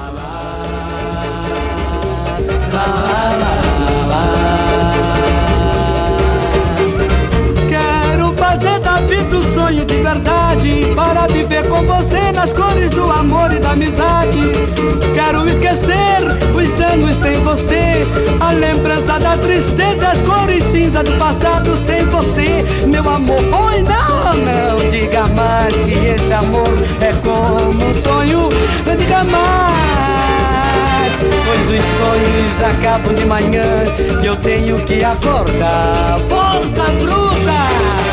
Quero fazer da vida um sonho de verdade, para viver com você nas cores do amor e da amizade. Quero esquecer os anos sem você, a lembrança da tristeza, as cores cinza do passado sem você. Meu amor, oi, não diga mais que esse amor é como um sonho. Não diga mais, pois os sonhos acabam de manhã e eu tenho que acordar. Força bruta!